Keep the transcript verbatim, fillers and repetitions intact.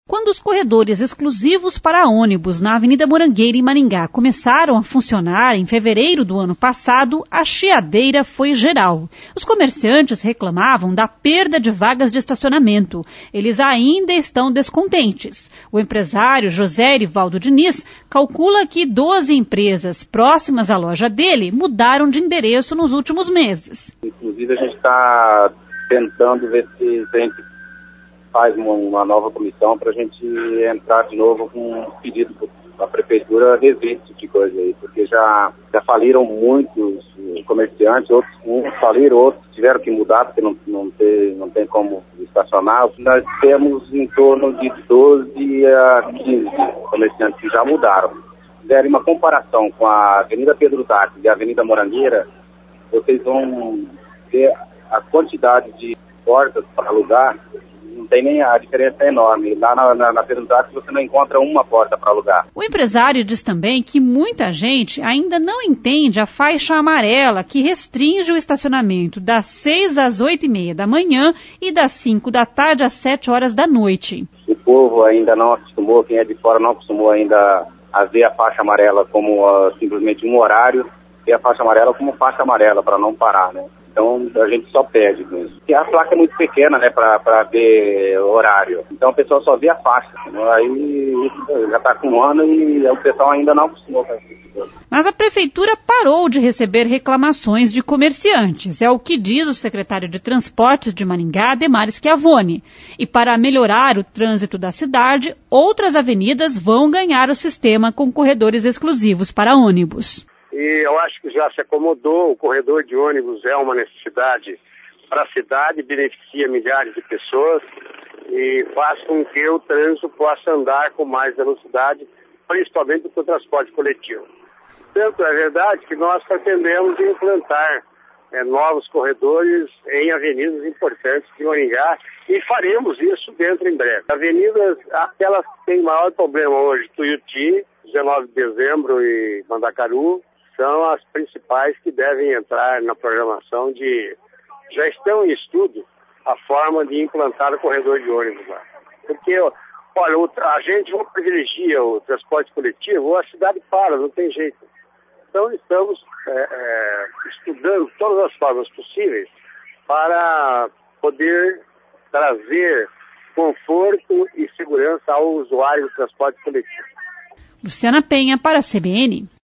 Quando os corredores exclusivos para ônibus na Avenida Morangueira, em Maringá, começaram a funcionar em fevereiro do ano passado, a chiadeira foi geral. Os comerciantes reclamavam da perda de vagas de estacionamento. Eles ainda estão descontentes. O empresário José Erivaldo Diniz calcula que doze empresas próximas à loja dele mudaram de endereço nos últimos meses. Inclusive, a gente está tentando ver se a gente faz uma, uma nova comissão para a gente entrar de novo com um pedido para a prefeitura rever esse tipo de coisa aí, porque já, já faliram muitos comerciantes, outros uns faliram, outros tiveram que mudar porque não, não, tem, não tem como estacionar. Nós temos em torno de doze a quinze comerciantes que já mudaram. Se fizerem uma comparação com a Avenida Pedro Táxi e a Avenida Morangueira, vocês vão ver a quantidade de portas para alugar. Não tem nem, a diferença é enorme. Lá na, na, na Pedro Táxi você não encontra uma porta para alugar. O empresário diz também que muita gente ainda não entende a faixa amarela que restringe o estacionamento das seis às oito e meia da manhã e das cinco da tarde às sete horas da noite. O povo ainda não acostumou, quem é de fora não acostumou ainda a ver a faixa amarela como uh, simplesmente um horário e a faixa amarela como faixa amarela para não parar, né? Então, a gente só pede com isso. E a placa é muito pequena, né, para ver horário. Então, o pessoal só vê a faixa. Aí, já está com um ano e o pessoal ainda não acostumou com isso. Mas a prefeitura parou de receber reclamações de comerciantes. É o que diz o secretário de Transportes de Maringá, Ademar Schiavone. E para melhorar o trânsito da cidade, outras avenidas vão ganhar o sistema com corredores exclusivos para ônibus. E eu acho que já se acomodou, o corredor de ônibus é uma necessidade para a cidade, beneficia milhares de pessoas e faz com que o trânsito possa andar com mais velocidade, principalmente para o transporte coletivo. Tanto é verdade que nós pretendemos implantar é, novos corredores em avenidas importantes de Maringá e faremos isso dentro em breve. Avenidas, aquelas que têm maior problema hoje, Tuiuti, dezenove de dezembro e Mandacaru, são as principais que devem entrar na programação de... Já estão em estudo a forma de implantar o corredor de ônibus lá. Porque, olha, a gente não privilegia o transporte coletivo, ou a cidade para, não tem jeito. Então, estamos é, é, estudando todas as formas possíveis para poder trazer conforto e segurança ao usuário do transporte coletivo. Luciana Penha, para a C B N.